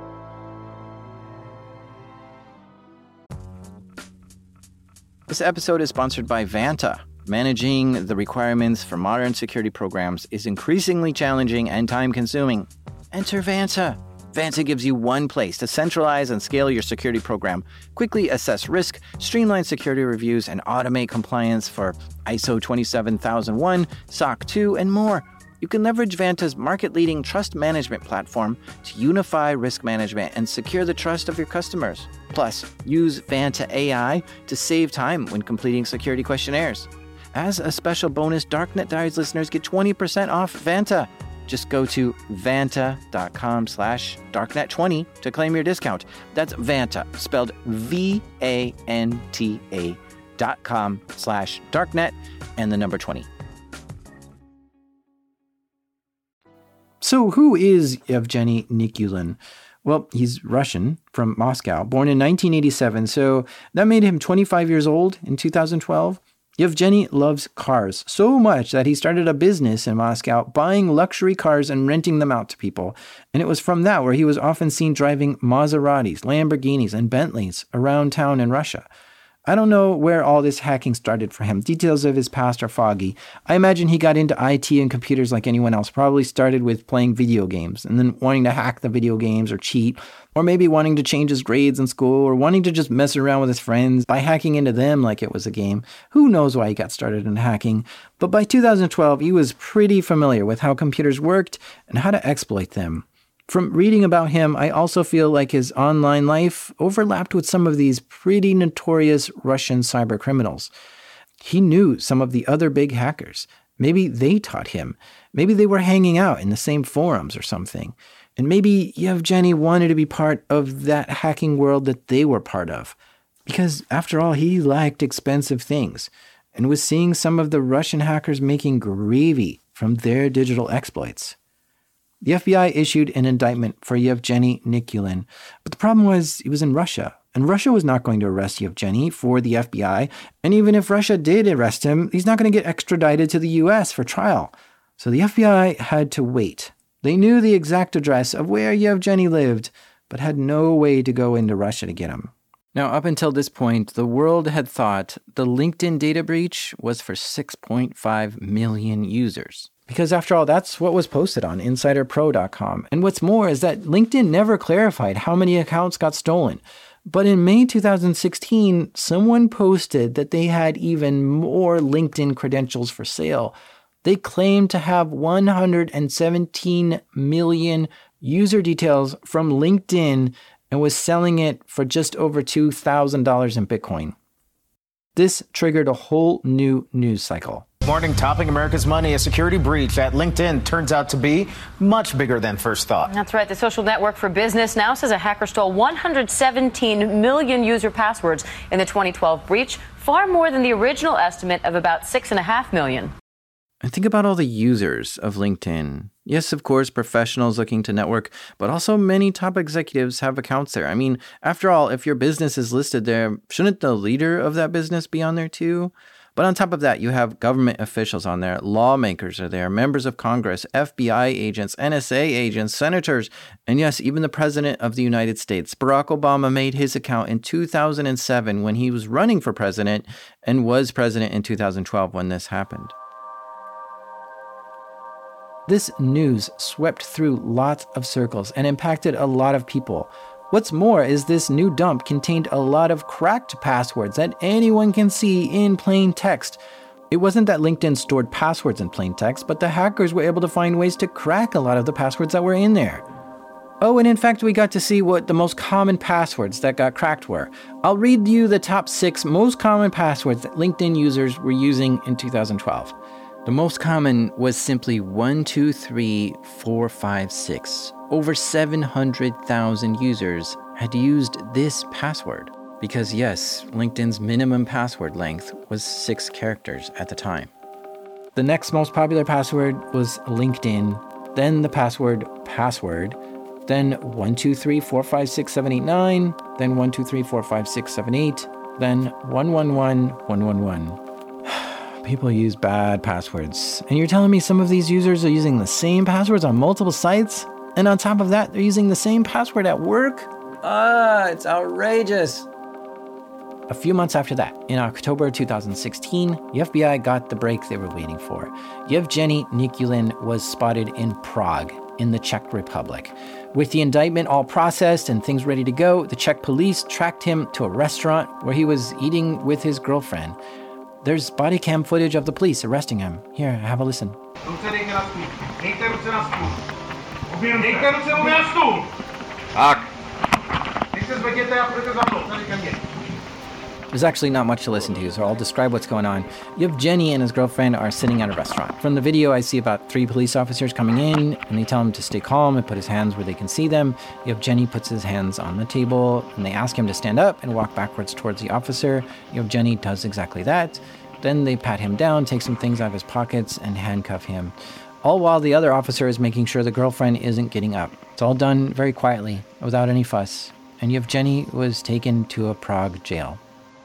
This episode is sponsored by Vanta. Managing the requirements for modern security programs is increasingly challenging and time-consuming. Enter Vanta. Vanta gives you one place to centralize and scale your security program, quickly assess risk, streamline security reviews, and automate compliance for ISO 27001, SOC 2, and more. You can leverage Vanta's market-leading trust management platform to unify risk management and secure the trust of your customers. Plus, use Vanta AI to save time when completing security questionnaires. As a special bonus, Darknet Diaries listeners get 20% off Vanta. Just go to vanta.com/darknet20 to claim your discount. That's Vanta, spelled VANTA.com/darknet and the number 20. So who is Yevgeny Nikulin? Well, he's Russian from Moscow, born in 1987, so that made him 25 years old in 2012. Yevgeny loves cars so much that he started a business in Moscow buying luxury cars and renting them out to people. And it was from that where he was often seen driving Maseratis, Lamborghinis, and Bentleys around town in Russia. I don't know where all this hacking started for him. Details of his past are foggy. I imagine he got into IT and computers like anyone else. Probably started with playing video games and then wanting to hack the video games or cheat, or maybe wanting to change his grades in school, or wanting to just mess around with his friends by hacking into them like it was a game. Who knows why he got started in hacking? But by 2012, he was pretty familiar with how computers worked and how to exploit them. From reading about him, I also feel like his online life overlapped with some of these pretty notorious Russian cyber criminals. He knew some of the other big hackers. Maybe they taught him. Maybe they were hanging out in the same forums or something. And maybe Yevgeny wanted to be part of that hacking world that they were part of. Because after all, he liked expensive things and was seeing some of the Russian hackers making gravy from their digital exploits. The FBI issued an indictment for Yevgeny Nikulin, but the problem was he was in Russia, and Russia was not going to arrest Yevgeny for the FBI, and even if Russia did arrest him, he's not going to get extradited to the US for trial. So the FBI had to wait. They knew the exact address of where Yevgeny lived, but had no way to go into Russia to get him. Now, up until this point, the world had thought the LinkedIn data breach was for 6.5 million users. Because after all, that's what was posted on InsiderPro.com. And what's more is that LinkedIn never clarified how many accounts got stolen. But in May 2016, someone posted that they had even more LinkedIn credentials for sale. They claimed to have 117 million user details from LinkedIn and was selling it for just over $2,000 in Bitcoin. This triggered a whole new news cycle. Morning, topping America's Money, a security breach at LinkedIn turns out to be much bigger than first thought. That's right. The social network for business now says a hacker stole 117 million user passwords in the 2012 breach, far more than the original estimate of about 6.5 million. And think about all the users of LinkedIn. Yes, of course, professionals looking to network, but also many top executives have accounts there. I mean, after all, if your business is listed there, shouldn't the leader of that business be on there too? But on top of that, you have government officials on there, lawmakers are there, members of Congress, FBI agents, NSA agents, senators, and yes, even the President of the United States. Barack Obama made his account in 2007 when he was running for president and was president in 2012 when this happened. This news swept through lots of circles and impacted a lot of people. What's more is this new dump contained a lot of cracked passwords that anyone can see in plain text. It wasn't that LinkedIn stored passwords in plain text, but the hackers were able to find ways to crack a lot of the passwords that were in there. Oh, and in fact, we got to see what the most common passwords that got cracked were. I'll read you the top 6 most common passwords that LinkedIn users were using in 2012. The most common was simply 123456. Over 700,000 users had used this password because, yes, LinkedIn's minimum password length was 6 characters at the time. The next most popular password was LinkedIn, then the password, then 123456789, then 123456778, then 111111. People use bad passwords. And you're telling me some of these users are using the same passwords on multiple sites? And on top of that, they're using the same password at work? It's outrageous. A few months after that, in October 2016, the FBI got the break they were waiting for. Yevgeny Nikulin was spotted in Prague, in the Czech Republic. With the indictment all processed and things ready to go, the Czech police tracked him to a restaurant where he was eating with his girlfriend. There's body cam footage of the police arresting him. Here, have a listen. There's actually not much to listen to, so I'll describe what's going on. Yevgeny and his girlfriend are sitting at a restaurant. From the video, I see about 3 police officers coming in, and they tell him to stay calm and put his hands where they can see them. Yevgeny puts his hands on the table, and they ask him to stand up and walk backwards towards the officer. Yevgeny does exactly that. Then they pat him down, take some things out of his pockets, and handcuff him. All while the other officer is making sure the girlfriend isn't getting up. It's all done very quietly, without any fuss. And Yevgeny was taken to a Prague jail.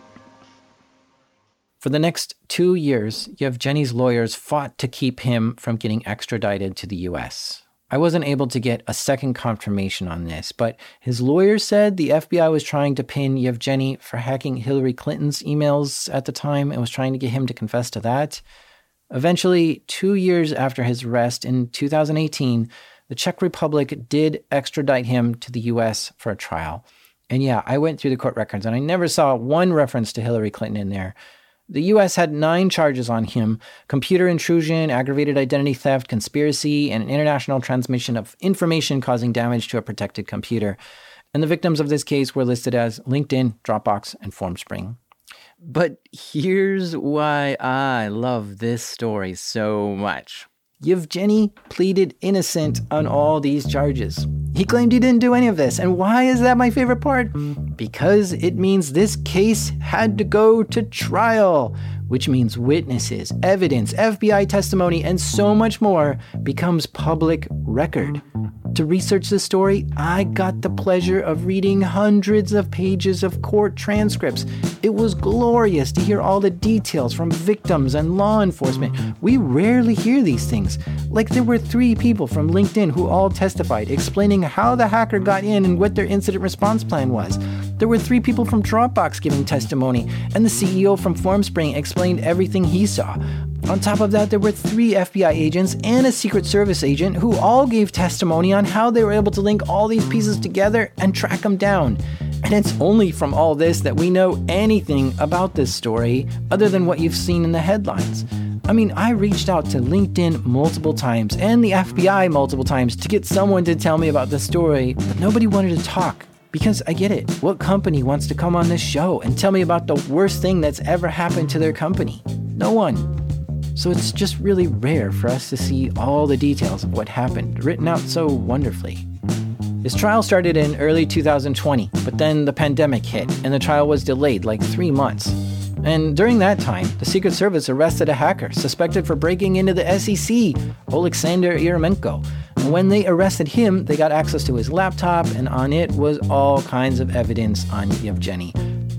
For the next 2 years, Yevgeny's lawyers fought to keep him from getting extradited to the US. I wasn't able to get a second confirmation on this, but his lawyer said the FBI was trying to pin Yevgeny for hacking Hillary Clinton's emails at the time and was trying to get him to confess to that. Eventually, 2 years after his arrest in 2018, the Czech Republic did extradite him to the US for a trial. And yeah, I went through the court records and I never saw one reference to Hillary Clinton in there. The U.S. had 9 charges on him: computer intrusion, aggravated identity theft, conspiracy, and international transmission of information causing damage to a protected computer. And the victims of this case were listed as LinkedIn, Dropbox, and Formspring. But here's why I love this story so much. Yevgeny pleaded innocent on all these charges. He claimed he didn't do any of this. And why is that my favorite part? Because it means this case had to go to trial, which means witnesses, evidence, FBI testimony, and so much more becomes public record. To research this story, I got the pleasure of reading hundreds of pages of court transcripts. It was glorious to hear all the details from victims and law enforcement. We rarely hear these things. Like there were 3 people from LinkedIn who all testified, explaining how the hacker got in and what their incident response plan was. There were 3 people from Dropbox giving testimony, and the CEO from Formspring explained everything he saw. On top of that, there were 3 FBI agents and a Secret Service agent who all gave testimony on how they were able to link all these pieces together and track them down. And it's only from all this that we know anything about this story other than what you've seen in the headlines. I mean, I reached out to LinkedIn multiple times and the FBI multiple times to get someone to tell me about this story, but nobody wanted to talk. Because I get it. What company wants to come on this show and tell me about the worst thing that's ever happened to their company? No one. So it's just really rare for us to see all the details of what happened written out so wonderfully. His trial started in early 2020, but then the pandemic hit and the trial was delayed like 3 months. And during that time, the Secret Service arrested a hacker suspected for breaking into the SEC, Oleksandr Yermenko. And when they arrested him, they got access to his laptop, and on it was all kinds of evidence on Yevgeny.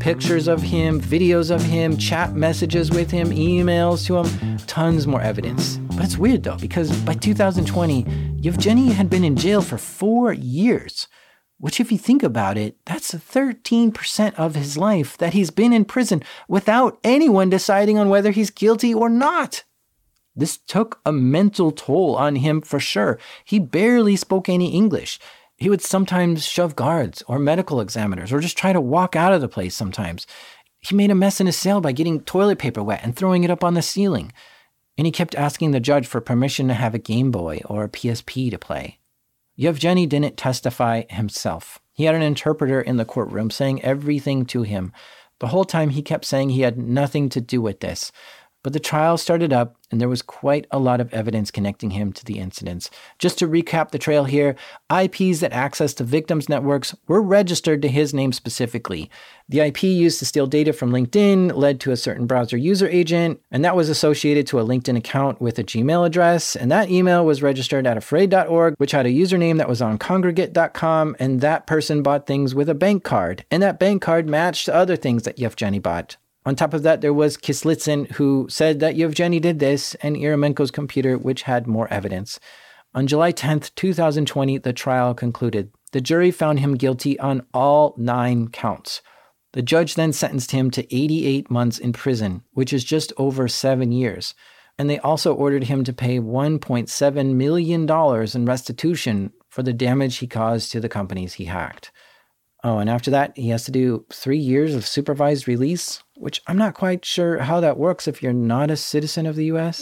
pictures of him, videos of him, chat messages with him, emails to him, tons more evidence. But it's weird though, because by 2020, Yevgeny had been in jail for 4 years, which if you think about it, that's 13% of his life that he's been in prison without anyone deciding on whether he's guilty or not. This took a mental toll on him for sure. He barely spoke any English. He would sometimes shove guards or medical examiners or just try to walk out of the place sometimes. He made a mess in his cell by getting toilet paper wet and throwing it up on the ceiling. And he kept asking the judge for permission to have a Game Boy or a PSP to play. Yevgeny didn't testify himself. He had an interpreter in the courtroom saying everything to him. The whole time he kept saying he had nothing to do with this. But the trial started up, and there was quite a lot of evidence connecting him to the incidents. Just to recap the trail here, IPs that access the victims' networks were registered to his name specifically. The IP used to steal data from LinkedIn led to a certain browser user agent, and that was associated to a LinkedIn account with a Gmail address, and that email was registered at afraid.org, which had a username that was on congregate.com, and that person bought things with a bank card, and that bank card matched other things that Yevgeny bought. On top of that, there was Kislitsyn, who said that Yevgeny did this, and Eremenko's computer, which had more evidence. On July 10th, 2020, the trial concluded. The jury found him guilty on all 9 counts. The judge then sentenced him to 88 months in prison, which is just over 7 years. And they also ordered him to pay $1.7 million in restitution for the damage he caused to the companies he hacked. Oh, and after that, he has to do 3 years of supervised release, which I'm not quite sure how that works if you're not a citizen of the US.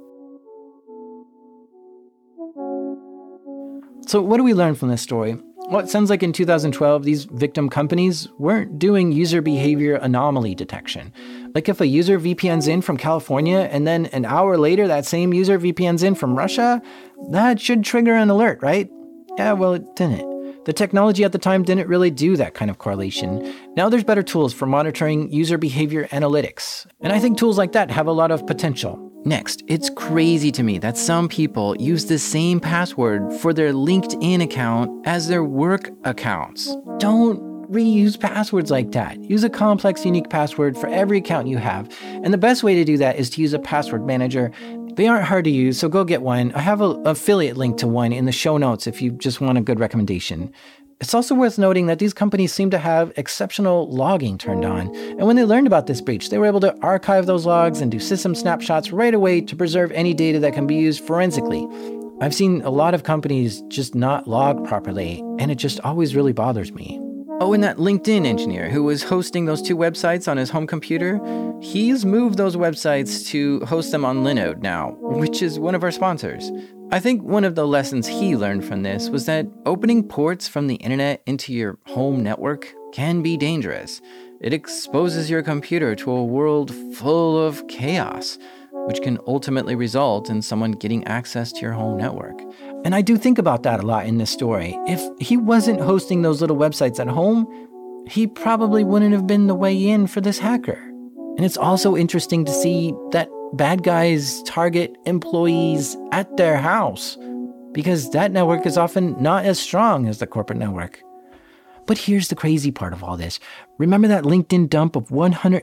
So what do we learn from this story? Well, it sounds like in 2012, these victim companies weren't doing user behavior anomaly detection. Like if a user VPNs in from California and then an hour later that same user VPNs in from Russia, that should trigger an alert, right? Yeah, well, it didn't. The technology at the time didn't really do that kind of correlation. Now there's better tools for monitoring user behavior analytics. And I think tools like that have a lot of potential. Next, it's crazy to me that some people use the same password for their LinkedIn account as their work accounts. Don't reuse passwords like that. Use a complex, unique password for every account you have. And the best way to do that is to use a password manager. They aren't hard to use, so go get one. I have an affiliate link to one in the show notes if you just want a good recommendation. It's also worth noting that these companies seem to have exceptional logging turned on. And when they learned about this breach, they were able to archive those logs and do system snapshots right away to preserve any data that can be used forensically. I've seen a lot of companies just not log properly, and it just always really bothers me. Oh, and that LinkedIn engineer who was hosting those 2 websites on his home computer, he's moved those websites to host them on Linode now, which is one of our sponsors. I think one of the lessons he learned from this was that opening ports from the internet into your home network can be dangerous. It exposes your computer to a world full of chaos, which can ultimately result in someone getting access to your home network. And I do think about that a lot in this story. If he wasn't hosting those little websites at home, he probably wouldn't have been the way in for this hacker. And it's also interesting to see that bad guys target employees at their house, because that network is often not as strong as the corporate network. But here's the crazy part of all this. Remember that LinkedIn dump of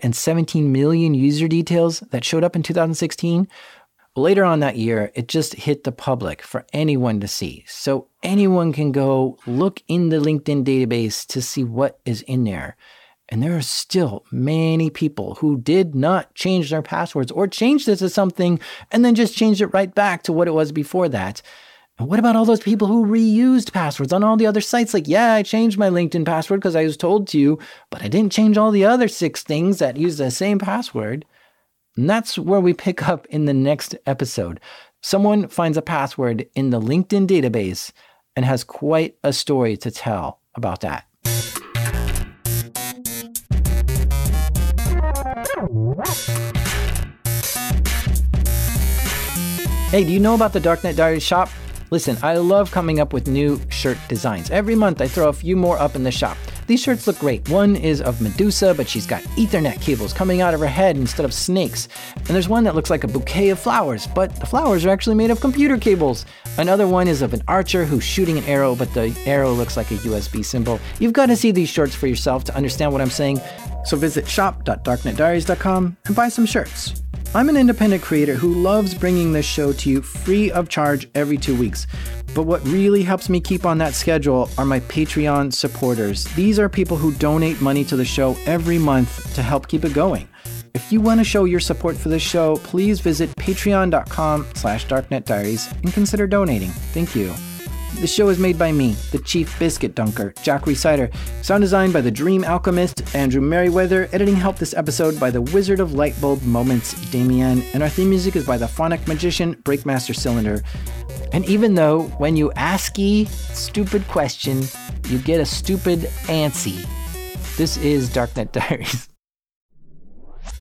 117 million user details that showed up in 2016? Later on that year, it just hit the public for anyone to see. So anyone can go look in the LinkedIn database to see what is in there. And there are still many people who did not change their passwords or changed it to something and then just changed it right back to what it was before that. And what about all those people who reused passwords on all the other sites? Like, yeah, I changed my LinkedIn password because I was told to, but I didn't change all the other 6 things that use the same password. And that's where we pick up in the next episode. Someone finds a password in the LinkedIn database and has quite a story to tell about that. Hey, do you know about the Darknet Diaries shop? Listen, I love coming up with new shirt designs. Every month I throw a few more up in the shop. These shirts look great. One is of Medusa, but she's got Ethernet cables coming out of her head instead of snakes. And there's one that looks like a bouquet of flowers, but the flowers are actually made of computer cables. Another one is of an archer who's shooting an arrow, but the arrow looks like a USB symbol. You've got to see these shirts for yourself to understand what I'm saying. So visit shop.darknetdiaries.com and buy some shirts. I'm an independent creator who loves bringing this show to you free of charge every 2 weeks. But what really helps me keep on that schedule are my Patreon supporters. These are people who donate money to the show every month to help keep it going. If you want to show your support for this show, please visit patreon.com/darknetdiaries and consider donating. Thank you. The show is made by me, the Chief Biscuit Dunker, Jack Rhysider. Sound design by the Dream Alchemist, Andrew Merriweather. Editing help this episode by the Wizard of Lightbulb Moments, Damien. And our theme music is by the Phonic Magician, Breakmaster Cylinder. And even though when you ask a stupid question, you get a stupid answer, this is Darknet Diaries.